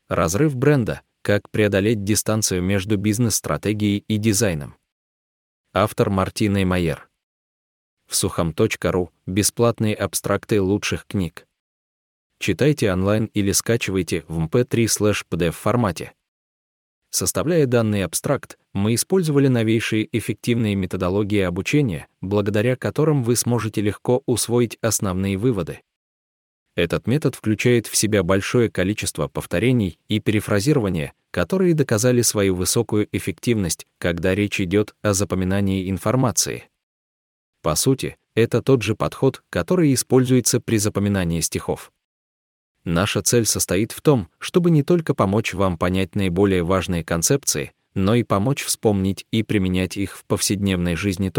Разрыв бренда. Как преодолеть дистанцию между бизнес-стратегией и дизайном. Автор Мартин Неймайер. В сухом.ру бесплатные абстракты лучших книг. Читайте онлайн или скачивайте в mp3/pdf формате. Составляя данный абстракт, мы использовали новейшие эффективные методологии обучения, благодаря которым вы сможете легко усвоить основные выводы. Этот метод включает в себя большое количество повторений и перефразирования, которые доказали свою высокую эффективность, когда речь идет о запоминании информации. По сути, это тот же подход, который используется при запоминании стихов. Наша цель состоит в том, чтобы не только помочь вам понять наиболее важные концепции, но и помочь вспомнить и применять их в повседневной жизни.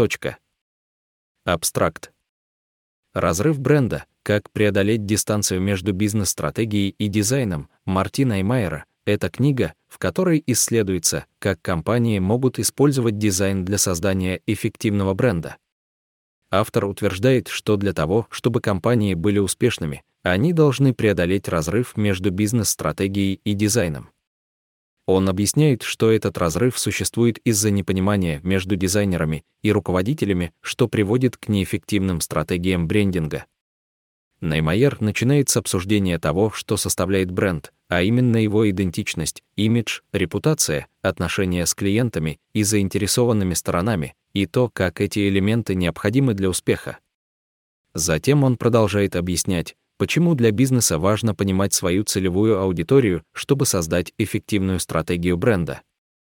Абстракт. Разрыв бренда. Как преодолеть дистанцию между бизнес-стратегией и дизайном Мартина Неймайера. Это книга, в которой исследуется, как компании могут использовать дизайн для создания эффективного бренда. Автор утверждает, что для того, чтобы компании были успешными, они должны преодолеть разрыв между бизнес-стратегией и дизайном. Он объясняет, что этот разрыв существует из-за непонимания между дизайнерами и руководителями, что приводит к неэффективным стратегиям брендинга. Неймайер начинает с обсуждения того, что составляет бренд, а именно его идентичность, имидж, репутация, отношения с клиентами и заинтересованными сторонами, и то, как эти элементы необходимы для успеха. Затем он продолжает объяснять, почему для бизнеса важно понимать свою целевую аудиторию, чтобы создать эффективную стратегию бренда.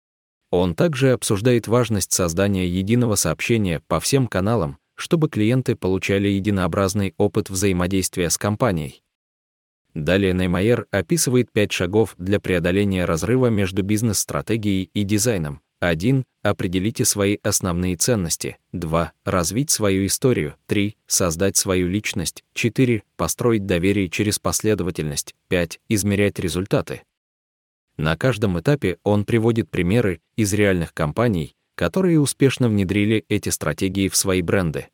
Он также обсуждает важность создания единого сообщения по всем каналам, чтобы клиенты получали единообразный опыт взаимодействия с компанией. Далее Неймайер описывает 5 шагов для преодоления разрыва между бизнес-стратегией и дизайном. 1. Определите свои основные ценности. 2. Развить свою историю. 3. Создать свою личность. 4. Построить доверие через последовательность. 5. Измерять результаты. На каждом этапе он приводит примеры из реальных компаний, которые успешно внедрили эти стратегии в свои бренды.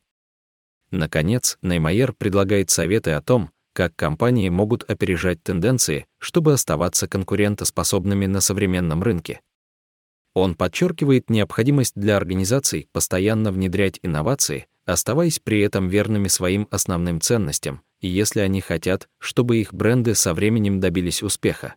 Наконец, Неймайер предлагает советы о том, как компании могут опережать тенденции, чтобы оставаться конкурентоспособными на современном рынке. Он подчеркивает необходимость для организаций постоянно внедрять инновации, оставаясь при этом верными своим основным ценностям, если они хотят, чтобы их бренды со временем добились успеха.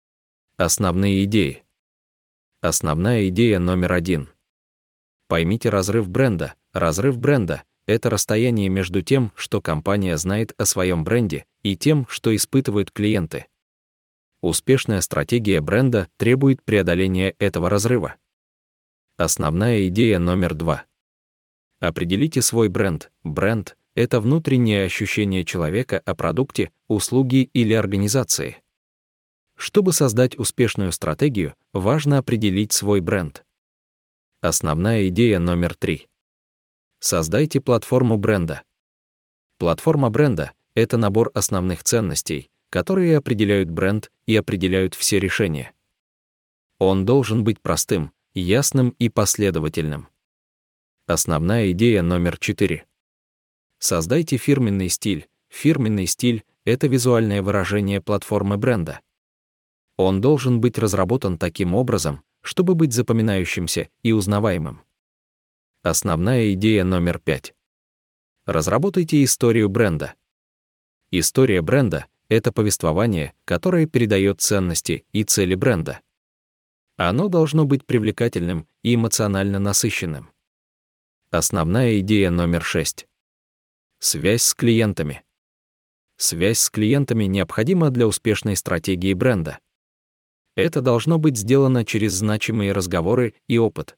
Основные идеи. Основная идея номер 1. Поймите разрыв бренда. Разрыв бренда — это расстояние между тем, что компания знает о своем бренде, и тем, что испытывают клиенты. Успешная стратегия бренда требует преодоления этого разрыва. Основная идея номер 2. Определите свой бренд. Бренд — это внутреннее ощущение человека о продукте, услуге или организации. Чтобы создать успешную стратегию, важно определить свой бренд. Основная идея номер 3. Создайте платформу бренда. Платформа бренда — это набор основных ценностей, которые определяют бренд и определяют все решения. Он должен быть простым, ясным и последовательным. Основная идея номер 4. Создайте фирменный стиль. Фирменный стиль — это визуальное выражение платформы бренда. Он должен быть разработан таким образом, чтобы быть запоминающимся и узнаваемым. Основная идея номер 5. Разработайте историю бренда. История бренда — это повествование, которое передает ценности и цели бренда. Оно должно быть привлекательным и эмоционально насыщенным. Основная идея номер 6. Связь с клиентами. Связь с клиентами необходима для успешной стратегии бренда. Это должно быть сделано через значимые разговоры и опыт.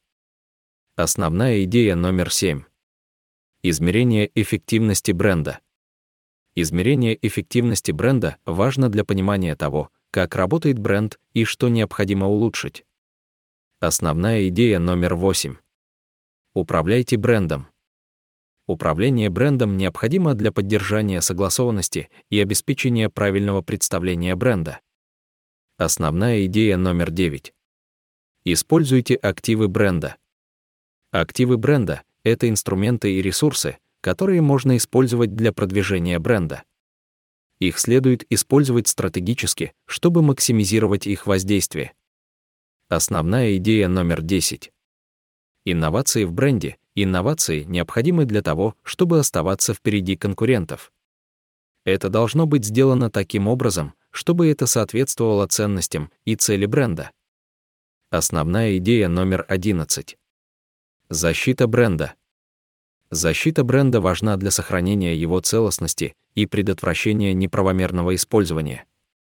Основная идея номер 7. Измерение эффективности бренда. Измерение эффективности бренда важно для понимания того, как работает бренд и что необходимо улучшить. Основная идея номер 8. Управляйте брендом. Управление брендом необходимо для поддержания согласованности и обеспечения правильного представления бренда. Основная идея номер 9. Используйте активы бренда. Активы бренда — это инструменты и ресурсы, которые можно использовать для продвижения бренда. Их следует использовать стратегически, чтобы максимизировать их воздействие. Основная идея номер 10. Инновации в бренде. Инновации необходимы для того, чтобы оставаться впереди конкурентов. Это должно быть сделано таким образом, чтобы это соответствовало ценностям и цели бренда. Основная идея номер 11. Защита бренда. Защита бренда важна для сохранения его целостности и предотвращения неправомерного использования.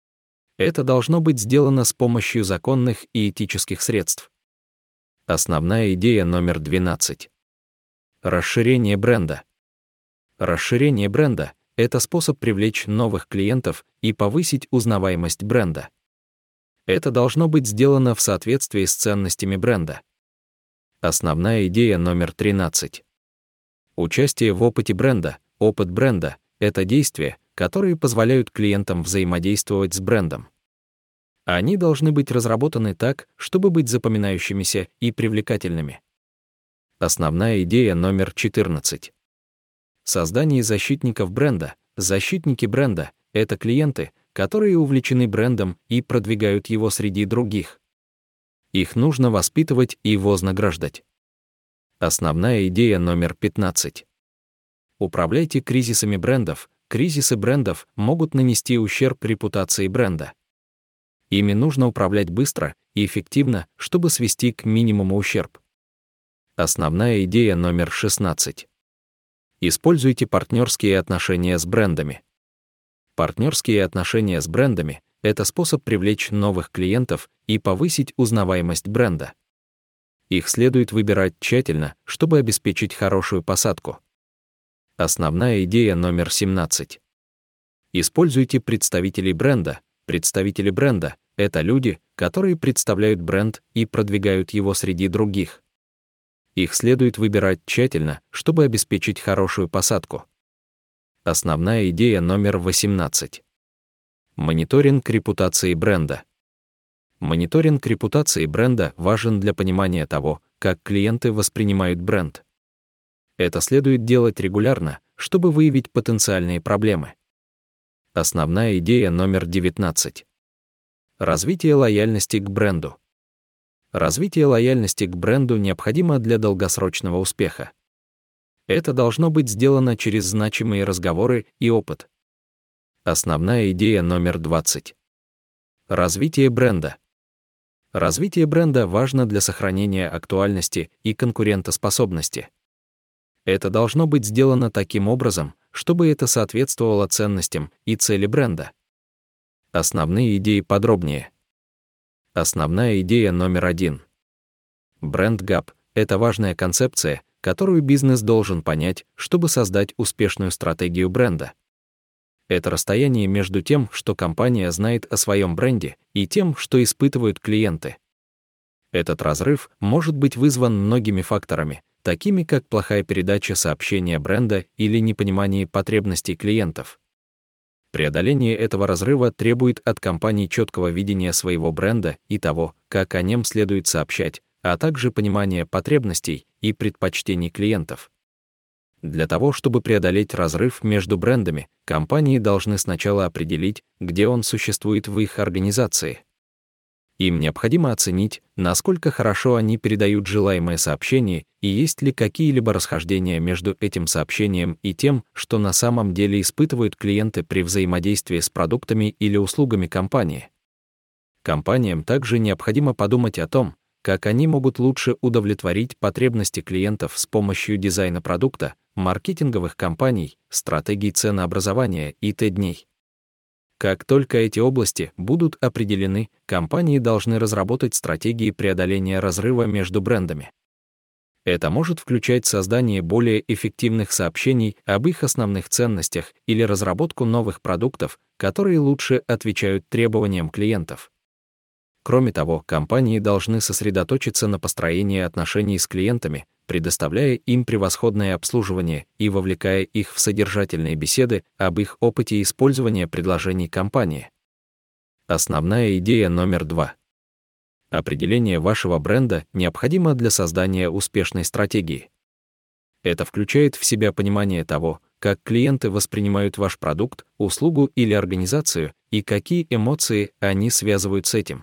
Это должно быть сделано с помощью законных и этических средств. Основная идея номер 12. Расширение бренда. Расширение бренда — это способ привлечь новых клиентов и повысить узнаваемость бренда. Это должно быть сделано в соответствии с ценностями бренда. Основная идея номер 13. Участие в опыте бренда. Опыт бренда — это действия, которые позволяют клиентам взаимодействовать с брендом. Они должны быть разработаны так, чтобы быть запоминающимися и привлекательными. Основная идея номер 14. Создание защитников бренда. Защитники бренда — это клиенты, которые увлечены брендом и продвигают его среди других. Их нужно воспитывать и вознаграждать. Основная идея номер 15. Управляйте кризисами брендов. Кризисы брендов могут нанести ущерб репутации бренда. Ими нужно управлять быстро и эффективно, чтобы свести к минимуму ущерб. Основная идея номер 16. Используйте партнерские отношения с брендами. Партнерские отношения с брендами — это способ привлечь новых клиентов и повысить узнаваемость бренда. Их следует выбирать тщательно, чтобы обеспечить хорошую посадку. Основная идея номер 17. Используйте представителей бренда. Представители бренда — это люди, которые представляют бренд и продвигают его среди других. Их следует выбирать тщательно, чтобы обеспечить хорошую посадку. Основная идея номер 18. Мониторинг репутации бренда. Мониторинг репутации бренда важен для понимания того, как клиенты воспринимают бренд. Это следует делать регулярно, чтобы выявить потенциальные проблемы. Основная идея номер 19. Развитие лояльности к бренду. Развитие лояльности к бренду необходимо для долгосрочного успеха. Это должно быть сделано через значимые разговоры и опыт. Основная идея номер 20. Развитие бренда. Развитие бренда важно для сохранения актуальности и конкурентоспособности. Это должно быть сделано таким образом, чтобы это соответствовало ценностям и цели бренда. Основные идеи подробнее. Основная идея номер 1. Бренд-гап — это важная концепция, которую бизнес должен понять, чтобы создать успешную стратегию бренда. Это расстояние между тем, что компания знает о своем бренде, и тем, что испытывают клиенты. Этот разрыв может быть вызван многими факторами, такими как плохая передача сообщения бренда или непонимание потребностей клиентов. Преодоление этого разрыва требует от компаний четкого видения своего бренда и того, как о нем следует сообщать, а также понимания потребностей и предпочтений клиентов. Для того, чтобы преодолеть разрыв между брендами, компании должны сначала определить, где он существует в их организации. Им необходимо оценить, насколько хорошо они передают желаемое сообщение и есть ли какие-либо расхождения между этим сообщением и тем, что на самом деле испытывают клиенты при взаимодействии с продуктами или услугами компании. Компаниям также необходимо подумать о том, как они могут лучше удовлетворить потребности клиентов с помощью дизайна продукта, маркетинговых кампаний, стратегий ценообразования и т.д. Как только эти области будут определены, компании должны разработать стратегии преодоления разрыва между брендами. Это может включать создание более эффективных сообщений об их основных ценностях или разработку новых продуктов, которые лучше отвечают требованиям клиентов. Кроме того, компании должны сосредоточиться на построении отношений с клиентами, предоставляя им превосходное обслуживание и вовлекая их в содержательные беседы об их опыте использования предложений компании. Основная идея номер 2. Определение вашего бренда необходимо для создания успешной стратегии. Это включает в себя понимание того, как клиенты воспринимают ваш продукт, услугу или организацию и какие эмоции они связывают с этим.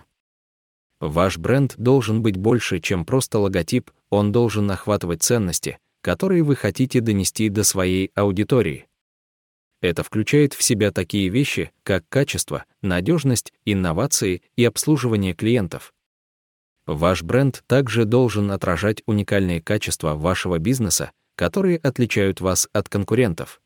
Ваш бренд должен быть больше, чем просто логотип, он должен охватывать ценности, которые вы хотите донести до своей аудитории. Это включает в себя такие вещи, как качество, надежность, инновации и обслуживание клиентов. Ваш бренд также должен отражать уникальные качества вашего бизнеса, которые отличают вас от конкурентов.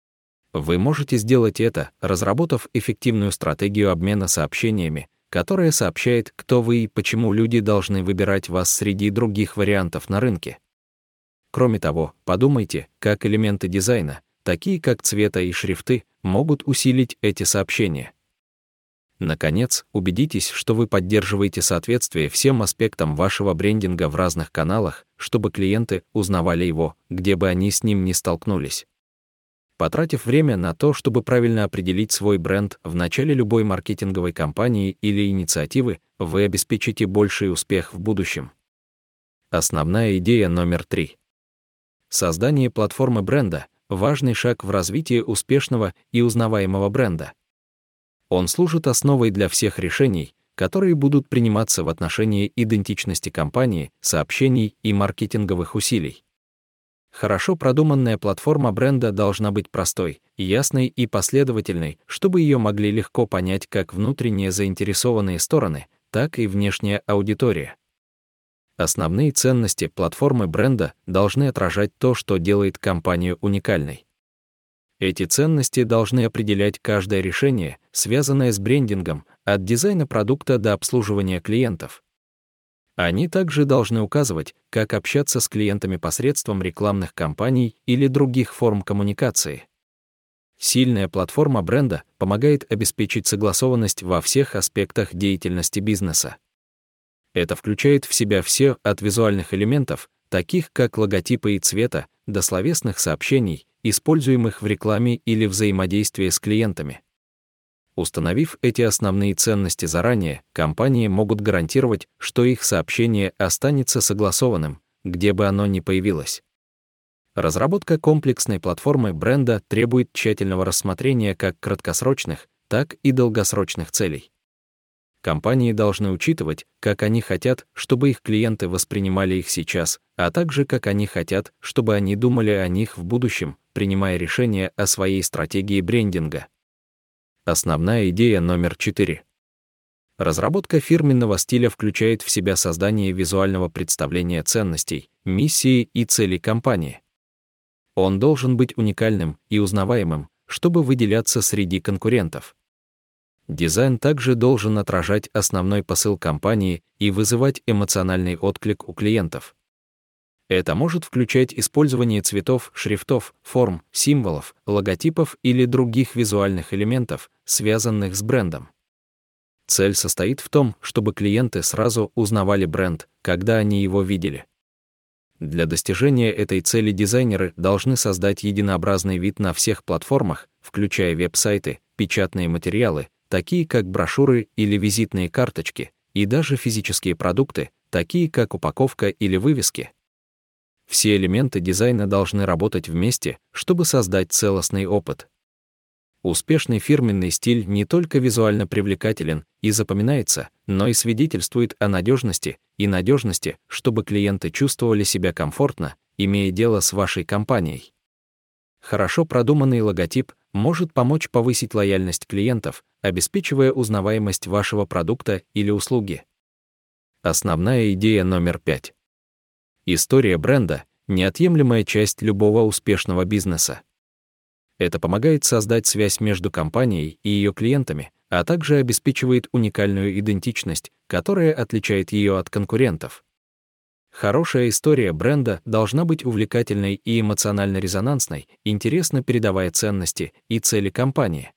Вы можете сделать это, разработав эффективную стратегию обмена сообщениями, которая сообщает, кто вы и почему люди должны выбирать вас среди других вариантов на рынке. Кроме того, подумайте, как элементы дизайна, такие как цвета и шрифты, могут усилить эти сообщения. Наконец, убедитесь, что вы поддерживаете соответствие всем аспектам вашего брендинга в разных каналах, чтобы клиенты узнавали его, где бы они с ним ни столкнулись. Потратив время на то, чтобы правильно определить свой бренд в начале любой маркетинговой кампании или инициативы, вы обеспечите больший успех в будущем. Основная идея номер 3. Создание платформы бренда – важный шаг в развитии успешного и узнаваемого бренда. Он служит основой для всех решений, которые будут приниматься в отношении идентичности компании, сообщений и маркетинговых усилий. Хорошо продуманная платформа бренда должна быть простой, ясной и последовательной, чтобы ее могли легко понять как внутренние заинтересованные стороны, так и внешняя аудитория. Основные ценности платформы бренда должны отражать то, что делает компанию уникальной. Эти ценности должны определять каждое решение, связанное с брендингом, от дизайна продукта до обслуживания клиентов. Они также должны указывать, как общаться с клиентами посредством рекламных кампаний или других форм коммуникации. Сильная платформа бренда помогает обеспечить согласованность во всех аспектах деятельности бизнеса. Это включает в себя все от визуальных элементов, таких как логотипы и цвета, до словесных сообщений, используемых в рекламе или взаимодействии с клиентами. Установив эти основные ценности заранее, компании могут гарантировать, что их сообщение останется согласованным, где бы оно ни появилось. Разработка комплексной платформы бренда требует тщательного рассмотрения как краткосрочных, так и долгосрочных целей. Компании должны учитывать, как они хотят, чтобы их клиенты воспринимали их сейчас, а также как они хотят, чтобы они думали о них в будущем, принимая решения о своей стратегии брендинга. Основная идея номер 4. Разработка фирменного стиля включает в себя создание визуального представления ценностей, миссии и целей компании. Он должен быть уникальным и узнаваемым, чтобы выделяться среди конкурентов. Дизайн также должен отражать основной посыл компании и вызывать эмоциональный отклик у клиентов. Это может включать использование цветов, шрифтов, форм, символов, логотипов или других визуальных элементов, связанных с брендом. Цель состоит в том, чтобы клиенты сразу узнавали бренд, когда они его видели. Для достижения этой цели дизайнеры должны создать единообразный вид на всех платформах, включая веб-сайты, печатные материалы, такие как брошюры или визитные карточки, и даже физические продукты, такие как упаковка или вывески. Все элементы дизайна должны работать вместе, чтобы создать целостный опыт. Успешный фирменный стиль не только визуально привлекателен и запоминается, но и свидетельствует о надежности, чтобы клиенты чувствовали себя комфортно, имея дело с вашей компанией. Хорошо продуманный логотип может помочь повысить лояльность клиентов, обеспечивая узнаваемость вашего продукта или услуги. Основная идея номер 5. История бренда — неотъемлемая часть любого успешного бизнеса. Это помогает создать связь между компанией и ее клиентами, а также обеспечивает уникальную идентичность, которая отличает ее от конкурентов. Хорошая история бренда должна быть увлекательной и эмоционально резонансной, интересно передавая ценности и цели компании.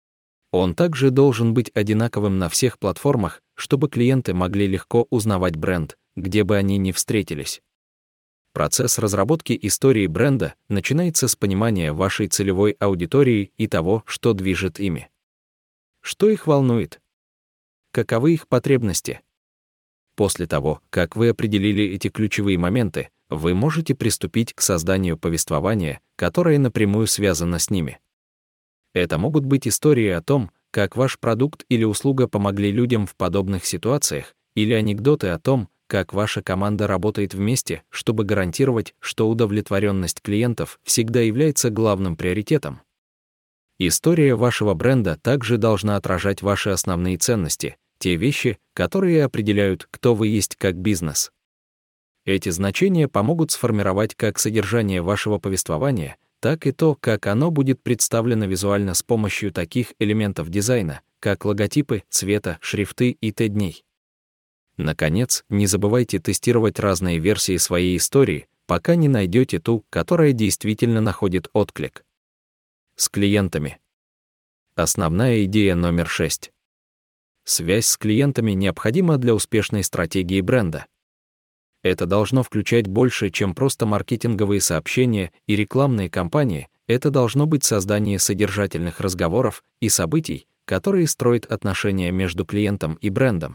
Он также должен быть одинаковым на всех платформах, чтобы клиенты могли легко узнавать бренд, где бы они ни встретились. Процесс разработки истории бренда начинается с понимания вашей целевой аудитории и того, что движет ими. Что их волнует? Каковы их потребности? После того, как вы определили эти ключевые моменты, вы можете приступить к созданию повествования, которое напрямую связано с ними. Это могут быть истории о том, как ваш продукт или услуга помогли людям в подобных ситуациях, или анекдоты о том, как ваша команда работает вместе, чтобы гарантировать, что удовлетворенность клиентов всегда является главным приоритетом. История вашего бренда также должна отражать ваши основные ценности, те вещи, которые определяют, кто вы есть как бизнес. Эти значения помогут сформировать как содержание вашего повествования, так и то, как оно будет представлено визуально с помощью таких элементов дизайна, как логотипы, цвета, шрифты и т.д. Наконец, не забывайте тестировать разные версии своей истории, пока не найдете ту, которая действительно находит отклик. С клиентами. Основная идея номер 6. Связь с клиентами необходима для успешной стратегии бренда. Это должно включать больше, чем просто маркетинговые сообщения и рекламные кампании, это должно быть создание содержательных разговоров и событий, которые строят отношения между клиентом и брендом.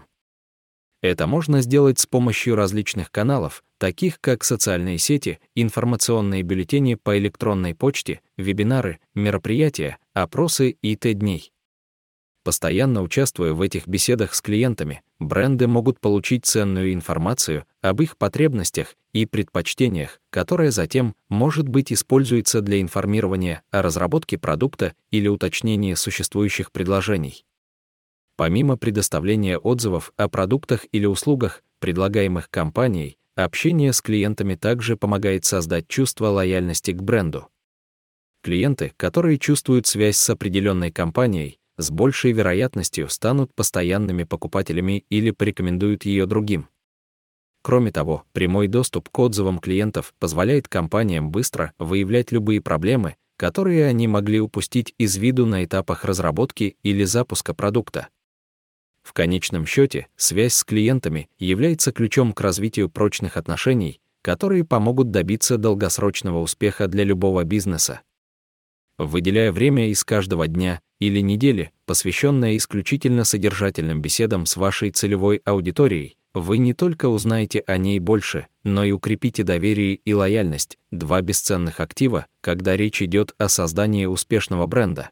Это можно сделать с помощью различных каналов, таких как социальные сети, информационные бюллетени по электронной почте, вебинары, мероприятия, опросы и т.д. Постоянно участвуя в этих беседах с клиентами, бренды могут получить ценную информацию об их потребностях и предпочтениях, которая затем, может быть, используется для информирования о разработке продукта или уточнения существующих предложений. Помимо предоставления отзывов о продуктах или услугах, предлагаемых компанией, общение с клиентами также помогает создать чувство лояльности к бренду. Клиенты, которые чувствуют связь с определенной компанией, с большей вероятностью станут постоянными покупателями или порекомендуют ее другим. Кроме того, прямой доступ к отзывам клиентов позволяет компаниям быстро выявлять любые проблемы, которые они могли упустить из виду на этапах разработки или запуска продукта. В конечном счете, связь с клиентами является ключом к развитию прочных отношений, которые помогут добиться долгосрочного успеха для любого бизнеса. Выделяя время из каждого дня или недели, посвященное исключительно содержательным беседам с вашей целевой аудиторией, вы не только узнаете о ней больше, но и укрепите доверие и лояльность, два бесценных актива, когда речь идет о создании успешного бренда.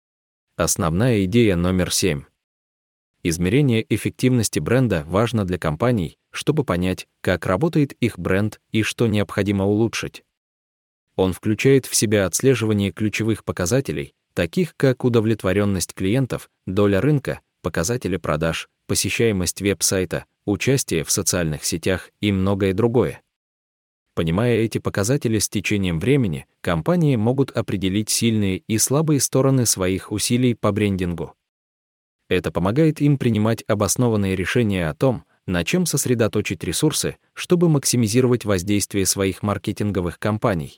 Основная идея номер 7. Измерение эффективности бренда важно для компаний, чтобы понять, как работает их бренд и что необходимо улучшить. Он включает в себя отслеживание ключевых показателей, таких как удовлетворенность клиентов, доля рынка, показатели продаж, посещаемость веб-сайта, участие в социальных сетях и многое другое. Понимая эти показатели с течением времени, компании могут определить сильные и слабые стороны своих усилий по брендингу. Это помогает им принимать обоснованные решения о том, на чем сосредоточить ресурсы, чтобы максимизировать воздействие своих маркетинговых кампаний.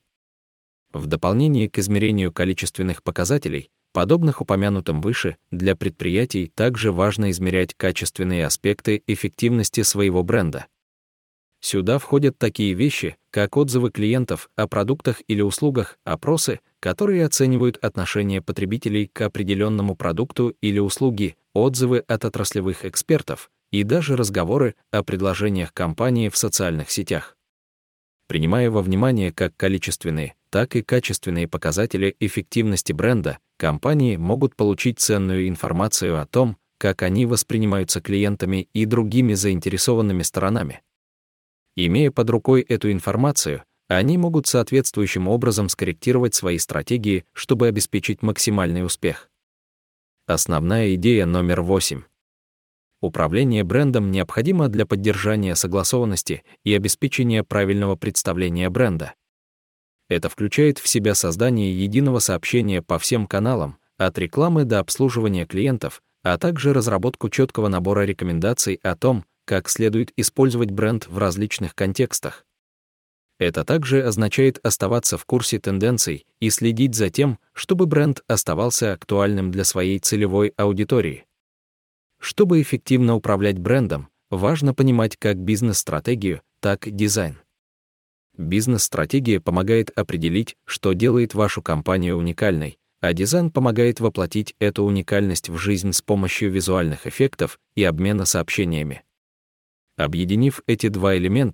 В дополнение к измерению количественных показателей, подобных упомянутым выше, для предприятий также важно измерять качественные аспекты эффективности своего бренда. Сюда входят такие вещи, как отзывы клиентов о продуктах или услугах, опросы, которые оценивают отношение потребителей к определенному продукту или услуге, отзывы от отраслевых экспертов и даже разговоры о предложениях компании в социальных сетях. Принимая во внимание как количественные, так и качественные показатели эффективности бренда, компании могут получить ценную информацию о том, как они воспринимаются клиентами и другими заинтересованными сторонами. Имея под рукой эту информацию, они могут соответствующим образом скорректировать свои стратегии, чтобы обеспечить максимальный успех. Основная идея номер 8. Управление брендом необходимо для поддержания согласованности и обеспечения правильного представления бренда. Это включает в себя создание единого сообщения по всем каналам, от рекламы до обслуживания клиентов, а также разработку четкого набора рекомендаций о том, как следует использовать бренд в различных контекстах. Это также означает оставаться в курсе тенденций и следить за тем, чтобы бренд оставался актуальным для своей целевой аудитории. Чтобы эффективно управлять брендом, важно понимать как бизнес-стратегию, так и дизайн. Бизнес-стратегия помогает определить, что делает вашу компанию уникальной, а дизайн помогает воплотить эту уникальность в жизнь с помощью визуальных эффектов и обмена сообщениями. Объединив эти два элемента,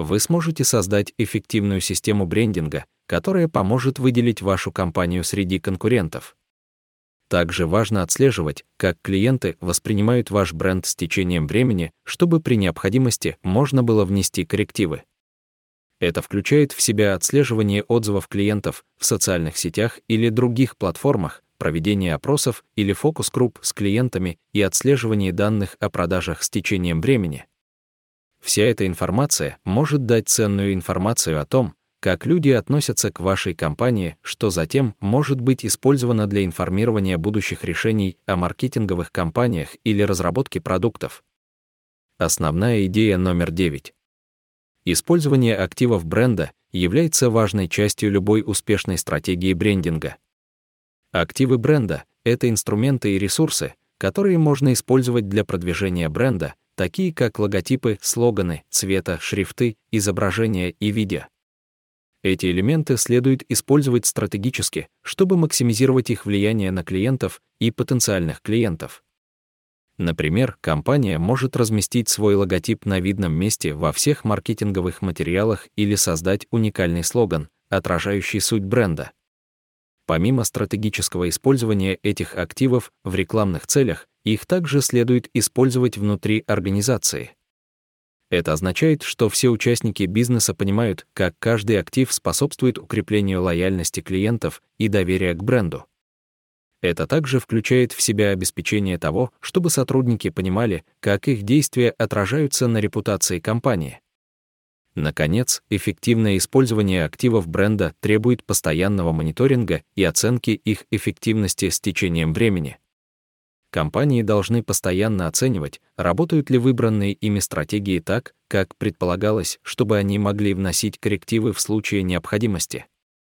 вы сможете создать эффективную систему брендинга, которая поможет выделить вашу компанию среди конкурентов. Также важно отслеживать, как клиенты воспринимают ваш бренд с течением времени, чтобы при необходимости можно было внести коррективы. Это включает в себя отслеживание отзывов клиентов в социальных сетях или других платформах, проведение опросов или фокус-групп с клиентами и отслеживание данных о продажах с течением времени. Вся эта информация может дать ценную информацию о том, как люди относятся к вашей компании, что затем может быть использовано для информирования будущих решений о маркетинговых кампаниях или разработке продуктов. Основная идея номер 9. Использование активов бренда является важной частью любой успешной стратегии брендинга. Активы бренда — это инструменты и ресурсы, которые можно использовать для продвижения бренда, такие как логотипы, слоганы, цвета, шрифты, изображения и видео. Эти элементы следует использовать стратегически, чтобы максимизировать их влияние на клиентов и потенциальных клиентов. Например, компания может разместить свой логотип на видном месте во всех маркетинговых материалах или создать уникальный слоган, отражающий суть бренда. Помимо стратегического использования этих активов в рекламных целях, их также следует использовать внутри организации. Это означает, что все участники бизнеса понимают, как каждый актив способствует укреплению лояльности клиентов и доверия к бренду. Это также включает в себя обеспечение того, чтобы сотрудники понимали, как их действия отражаются на репутации компании. Наконец, эффективное использование активов бренда требует постоянного мониторинга и оценки их эффективности с течением времени. Компании должны постоянно оценивать, работают ли выбранные ими стратегии так, как предполагалось, чтобы они могли вносить коррективы в случае необходимости.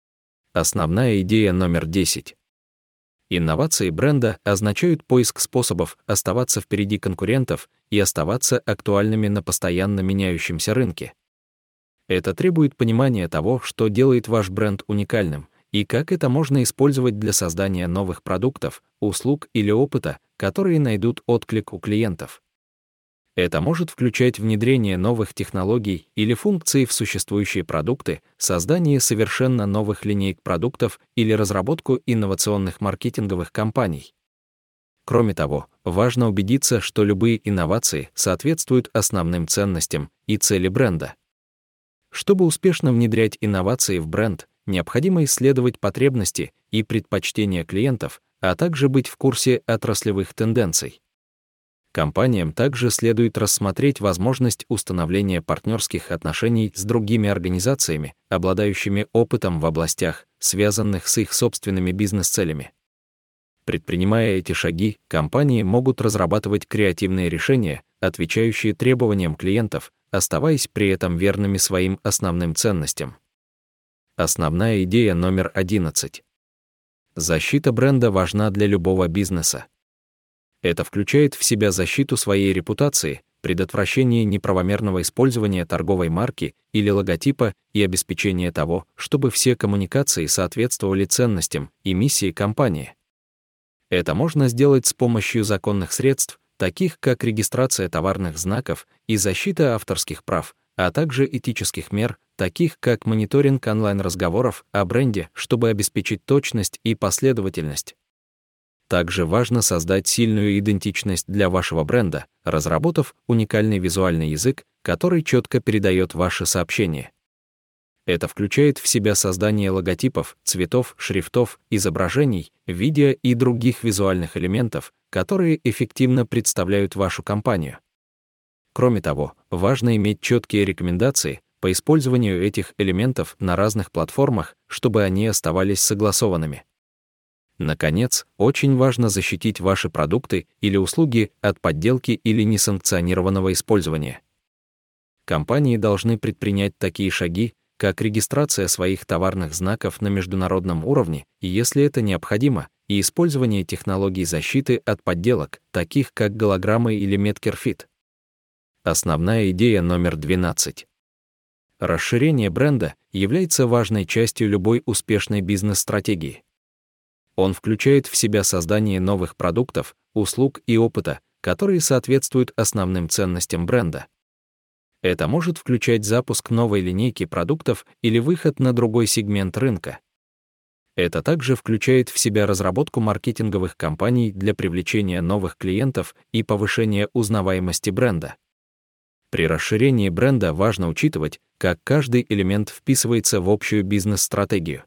Основная идея номер 10. Инновации бренда означают поиск способов оставаться впереди конкурентов и оставаться актуальными на постоянно меняющемся рынке. Это требует понимания того, что делает ваш бренд уникальным, и как это можно использовать для создания новых продуктов, услуг или опыта, которые найдут отклик у клиентов. Это может включать внедрение новых технологий или функций в существующие продукты, создание совершенно новых линеек продуктов или разработку инновационных маркетинговых кампаний. Кроме того, важно убедиться, что любые инновации соответствуют основным ценностям и цели бренда. Чтобы успешно внедрять инновации в бренд, необходимо исследовать потребности и предпочтения клиентов, а также быть в курсе отраслевых тенденций. Компаниям также следует рассмотреть возможность установления партнерских отношений с другими организациями, обладающими опытом в областях, связанных с их собственными бизнес-целями. Предпринимая эти шаги, компании могут разрабатывать креативные решения, отвечающие требованиям клиентов, оставаясь при этом верными своим основным ценностям. Основная идея номер 11. Защита бренда важна для любого бизнеса. Это включает в себя защиту своей репутации, предотвращение неправомерного использования торговой марки или логотипа и обеспечение того, чтобы все коммуникации соответствовали ценностям и миссии компании. Это можно сделать с помощью законных средств, таких как регистрация товарных знаков и защита авторских прав, а также этических мер, таких как мониторинг онлайн-разговоров о бренде, чтобы обеспечить точность и последовательность. Также важно создать сильную идентичность для вашего бренда, разработав уникальный визуальный язык, который четко передает ваши сообщения. Это включает в себя создание логотипов, цветов, шрифтов, изображений, видео и других визуальных элементов, которые эффективно представляют вашу компанию. Кроме того, важно иметь четкие рекомендации по использованию этих элементов на разных платформах, чтобы они оставались согласованными. Наконец, очень важно защитить ваши продукты или услуги от подделки или несанкционированного использования. Компании должны предпринять такие шаги, как регистрация своих товарных знаков на международном уровне, и если это необходимо, и использование технологий защиты от подделок, таких как голограммы или меткерфит. Основная идея номер 12. Расширение бренда является важной частью любой успешной бизнес-стратегии. Он включает в себя создание новых продуктов, услуг и опыта, которые соответствуют основным ценностям бренда. Это может включать запуск новой линейки продуктов или выход на другой сегмент рынка. Это также включает в себя разработку маркетинговых кампаний для привлечения новых клиентов и повышения узнаваемости бренда. При расширении бренда важно учитывать, как каждый элемент вписывается в общую бизнес-стратегию.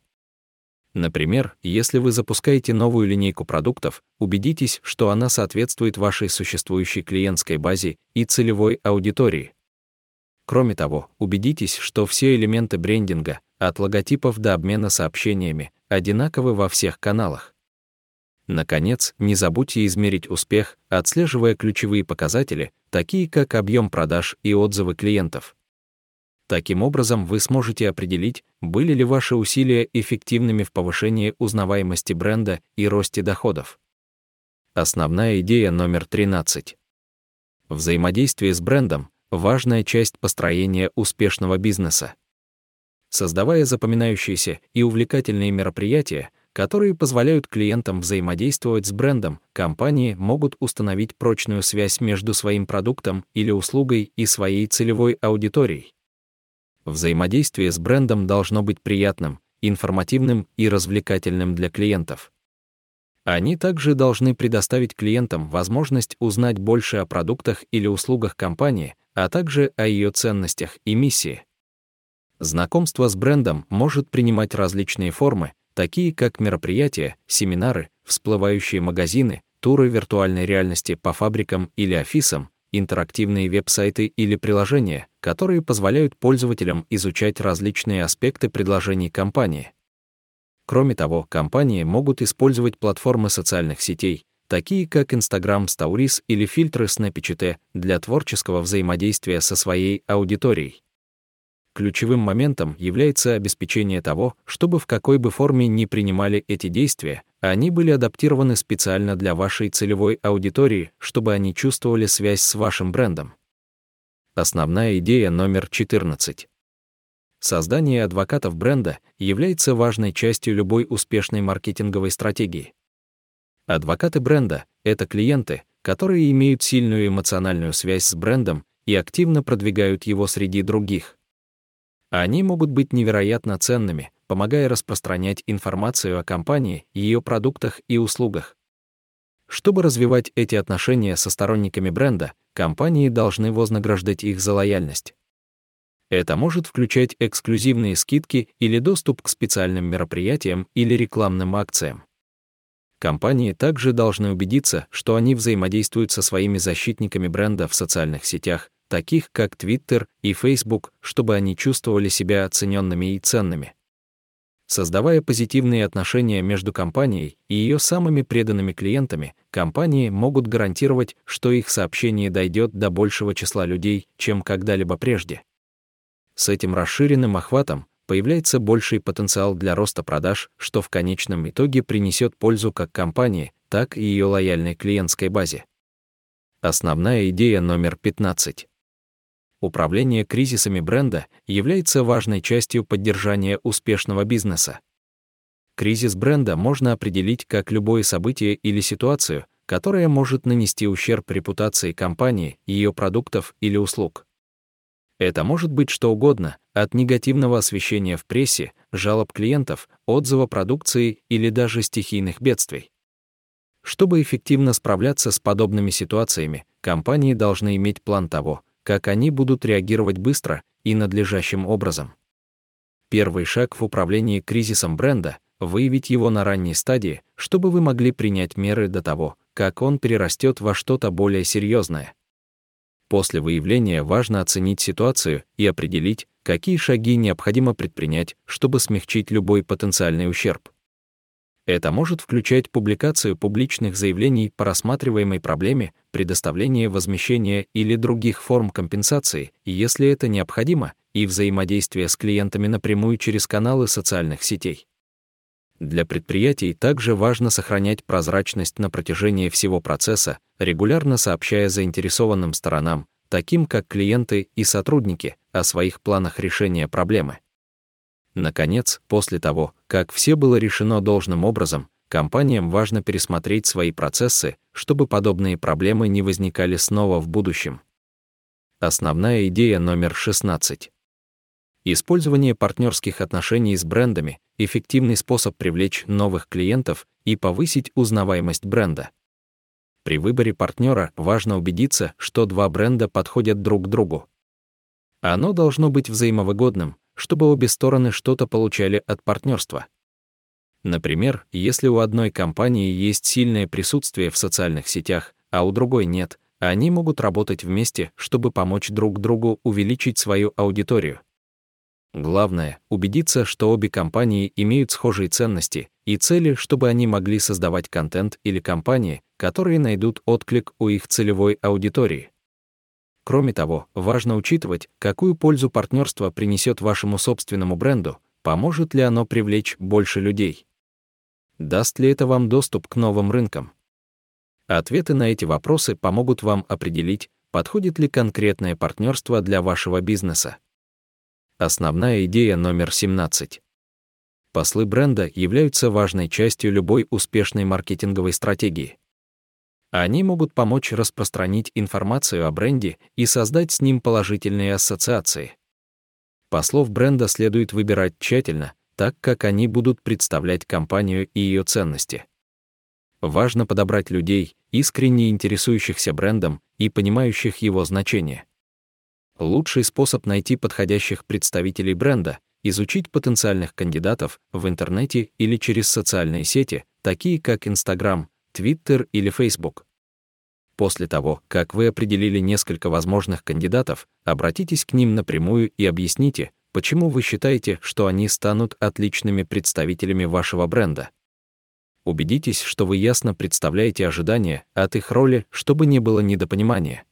Например, если вы запускаете новую линейку продуктов, убедитесь, что она соответствует вашей существующей клиентской базе и целевой аудитории. Кроме того, убедитесь, что все элементы брендинга, от логотипов до обмена сообщениями, одинаковы во всех каналах. Наконец, не забудьте измерить успех, отслеживая ключевые показатели, такие как объем продаж и отзывы клиентов. Таким образом, вы сможете определить, были ли ваши усилия эффективными в повышении узнаваемости бренда и росте доходов. Основная идея номер 13. Взаимодействие с брендом – важная часть построения успешного бизнеса. Создавая запоминающиеся и увлекательные мероприятия, которые позволяют клиентам взаимодействовать с брендом, компании могут установить прочную связь между своим продуктом или услугой и своей целевой аудиторией. Взаимодействие с брендом должно быть приятным, информативным и развлекательным для клиентов. Они также должны предоставить клиентам возможность узнать больше о продуктах или услугах компании, а также о ее ценностях и миссии. Знакомство с брендом может принимать различные формы, такие как мероприятия, семинары, всплывающие магазины, туры виртуальной реальности по фабрикам или офисам, интерактивные веб-сайты или приложения, которые позволяют пользователям изучать различные аспекты предложений компании. Кроме того, компании могут использовать платформы социальных сетей, такие как Instagram Stories или фильтры Snapchat, для творческого взаимодействия со своей аудиторией. Ключевым моментом является обеспечение того, чтобы в какой бы форме ни принимали эти действия, они были адаптированы специально для вашей целевой аудитории, чтобы они чувствовали связь с вашим брендом. Основная идея номер 14. Создание адвокатов бренда является важной частью любой успешной маркетинговой стратегии. Адвокаты бренда — это клиенты, которые имеют сильную эмоциональную связь с брендом и активно продвигают его среди других. Они могут быть невероятно ценными, помогая распространять информацию о компании, ее продуктах и услугах. Чтобы развивать эти отношения со сторонниками бренда, компании должны вознаграждать их за лояльность. Это может включать эксклюзивные скидки или доступ к специальным мероприятиям или рекламным акциям. Компании также должны убедиться, что они взаимодействуют со своими защитниками бренда в социальных сетях, таких как Twitter и Facebook, чтобы они чувствовали себя оцененными и ценными. Создавая позитивные отношения между компанией и ее самыми преданными клиентами, компании могут гарантировать, что их сообщение дойдет до большего числа людей, чем когда-либо прежде. С этим расширенным охватом появляется больший потенциал для роста продаж, что в конечном итоге принесет пользу как компании, так и ее лояльной клиентской базе. Основная идея номер 15. Управление кризисами бренда является важной частью поддержания успешного бизнеса. Кризис бренда можно определить как любое событие или ситуацию, которая может нанести ущерб репутации компании, ее продуктов или услуг. Это может быть что угодно, от негативного освещения в прессе, жалоб клиентов, отзыва продукции или даже стихийных бедствий. Чтобы эффективно справляться с подобными ситуациями, компании должны иметь план того, как они будут реагировать быстро и надлежащим образом. Первый шаг в управлении кризисом бренда — выявить его на ранней стадии, чтобы вы могли принять меры до того, как он перерастет во что-то более серьезное. После выявления важно оценить ситуацию и определить, какие шаги необходимо предпринять, чтобы смягчить любой потенциальный ущерб. Это может включать публикацию публичных заявлений по рассматриваемой проблеме, предоставление возмещения или других форм компенсации, если это необходимо, и взаимодействие с клиентами напрямую через каналы социальных сетей. Для предприятий также важно сохранять прозрачность на протяжении всего процесса, регулярно сообщая заинтересованным сторонам, таким как клиенты и сотрудники, о своих планах решения проблемы. Наконец, после того, как все было решено должным образом, компаниям важно пересмотреть свои процессы, чтобы подобные проблемы не возникали снова в будущем. Основная идея номер 16. Использование партнерских отношений с брендами – эффективный способ привлечь новых клиентов и повысить узнаваемость бренда. При выборе партнера важно убедиться, что два бренда подходят друг к другу. Оно должно быть взаимовыгодным, чтобы обе стороны что-то получали от партнерства. Например, если у одной компании есть сильное присутствие в социальных сетях, а у другой нет, они могут работать вместе, чтобы помочь друг другу увеличить свою аудиторию. Главное — убедиться, что обе компании имеют схожие ценности и цели, чтобы они могли создавать контент или кампании, которые найдут отклик у их целевой аудитории. Кроме того, важно учитывать, какую пользу партнерство принесет вашему собственному бренду, поможет ли оно привлечь больше людей. Даст ли это вам доступ к новым рынкам? Ответы на эти вопросы помогут вам определить, подходит ли конкретное партнерство для вашего бизнеса. Основная идея номер 17. Послы бренда являются важной частью любой успешной маркетинговой стратегии. Они могут помочь распространить информацию о бренде и создать с ним положительные ассоциации. Послов бренда следует выбирать тщательно, так как они будут представлять компанию и ее ценности. Важно подобрать людей, искренне интересующихся брендом и понимающих его значение. Лучший способ найти подходящих представителей бренда — изучить потенциальных кандидатов в интернете или через социальные сети, такие как Instagram, Twitter или Facebook. После того, как вы определили несколько возможных кандидатов, обратитесь к ним напрямую и объясните, почему вы считаете, что они станут отличными представителями вашего бренда. Убедитесь, что вы ясно представляете ожидания от их роли, чтобы не было недопонимания.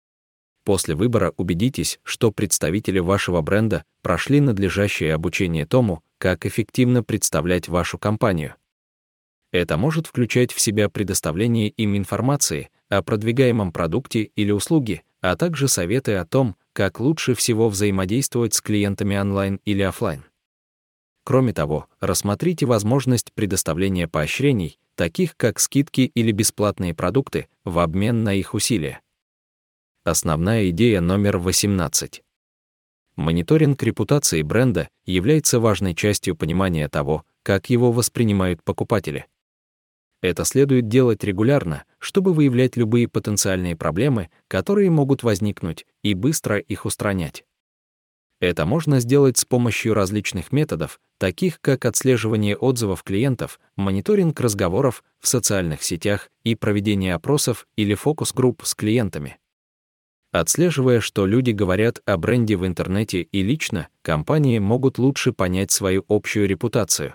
После выбора убедитесь, что представители вашего бренда прошли надлежащее обучение тому, как эффективно представлять вашу компанию. Это может включать в себя предоставление им информации о продвигаемом продукте или услуге, а также советы о том, как лучше всего взаимодействовать с клиентами онлайн или офлайн. Кроме того, рассмотрите возможность предоставления поощрений, таких как скидки или бесплатные продукты, в обмен на их усилия. Основная идея номер 18. Мониторинг репутации бренда является важной частью понимания того, как его воспринимают покупатели. Это следует делать регулярно, чтобы выявлять любые потенциальные проблемы, которые могут возникнуть, и быстро их устранять. Это можно сделать с помощью различных методов, таких как отслеживание отзывов клиентов, мониторинг разговоров в социальных сетях и проведение опросов или фокус-групп с клиентами. Отслеживая, что люди говорят о бренде в интернете и лично, компании могут лучше понять свою общую репутацию.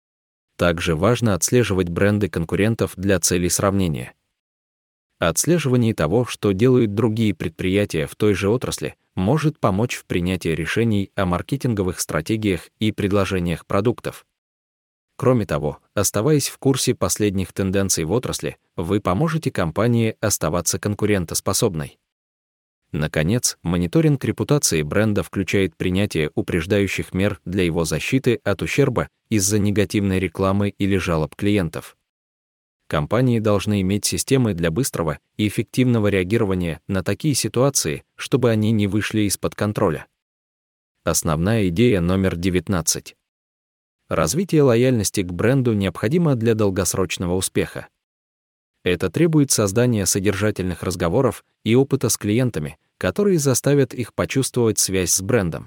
Также важно отслеживать бренды конкурентов для целей сравнения. Отслеживание того, что делают другие предприятия в той же отрасли, может помочь в принятии решений о маркетинговых стратегиях и предложениях продуктов. Кроме того, оставаясь в курсе последних тенденций в отрасли, вы поможете компании оставаться конкурентоспособной. Наконец, мониторинг репутации бренда включает принятие упреждающих мер для его защиты от ущерба из-за негативной рекламы или жалоб клиентов. Компании должны иметь системы для быстрого и эффективного реагирования на такие ситуации, чтобы они не вышли из-под контроля. Основная идея номер 19. Развитие лояльности к бренду необходимо для долгосрочного успеха. Это требует создания содержательных разговоров и опыта с клиентами, которые заставят их почувствовать связь с брендом.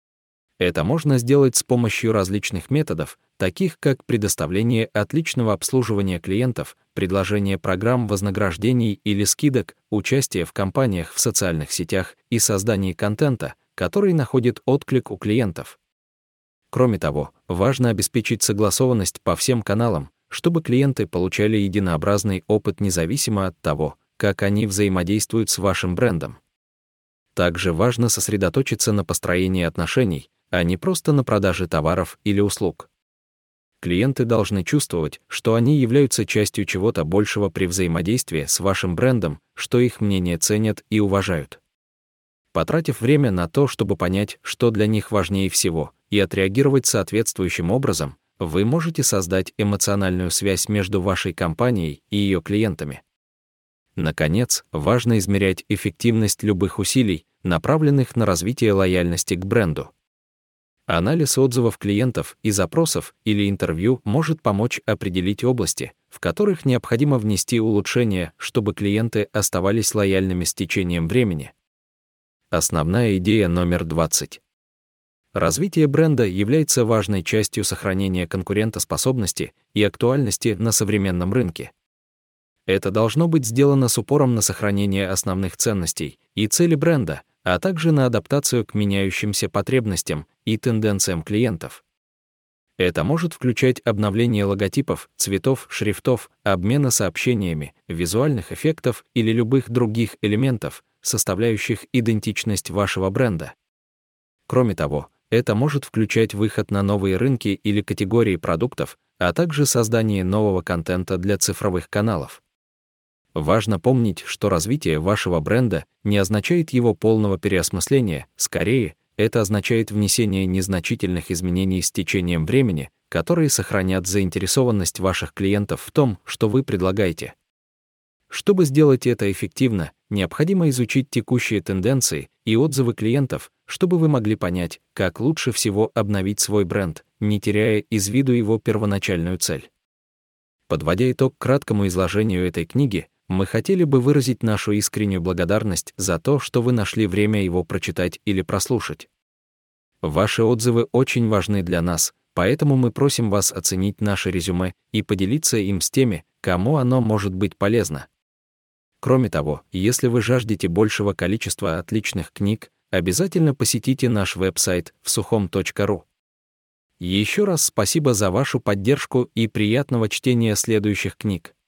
Это можно сделать с помощью различных методов, таких как предоставление отличного обслуживания клиентов, предложение программ вознаграждений или скидок, участие в кампаниях в социальных сетях и создание контента, который находит отклик у клиентов. Кроме того, важно обеспечить согласованность по всем каналам, чтобы клиенты получали единообразный опыт независимо от того, как они взаимодействуют с вашим брендом. Также важно сосредоточиться на построении отношений, а не просто на продаже товаров или услуг. Клиенты должны чувствовать, что они являются частью чего-то большего при взаимодействии с вашим брендом, что их мнение ценят и уважают. Потратив время на то, чтобы понять, что для них важнее всего, и отреагировать соответствующим образом, вы можете создать эмоциональную связь между вашей компанией и ее клиентами. Наконец, важно измерять эффективность любых усилий, направленных на развитие лояльности к бренду. Анализ отзывов клиентов и запросов или интервью может помочь определить области, в которых необходимо внести улучшения, чтобы клиенты оставались лояльными с течением времени. Основная идея номер 20. Развитие бренда является важной частью сохранения конкурентоспособности и актуальности на современном рынке. Это должно быть сделано с упором на сохранение основных ценностей и цели бренда, а также на адаптацию к меняющимся потребностям и тенденциям клиентов. Это может включать обновление логотипов, цветов, шрифтов, обмена сообщениями, визуальных эффектов или любых других элементов, составляющих идентичность вашего бренда. Кроме того, это может включать выход на новые рынки или категории продуктов, а также создание нового контента для цифровых каналов. Важно помнить, что развитие вашего бренда не означает его полного переосмысления, скорее, это означает внесение незначительных изменений с течением времени, которые сохранят заинтересованность ваших клиентов в том, что вы предлагаете. Чтобы сделать это эффективно, необходимо изучить текущие тенденции и отзывы клиентов, чтобы вы могли понять, как лучше всего обновить свой бренд, не теряя из виду его первоначальную цель. Подводя итог краткому изложению этой книги, мы хотели бы выразить нашу искреннюю благодарность за то, что вы нашли время его прочитать или прослушать. Ваши отзывы очень важны для нас, поэтому мы просим вас оценить наше резюме и поделиться им с теми, кому оно может быть полезно. Кроме того, если вы жаждете большего количества отличных книг, обязательно посетите наш веб-сайт vsukhom.ru. Еще раз спасибо за вашу поддержку и приятного чтения следующих книг.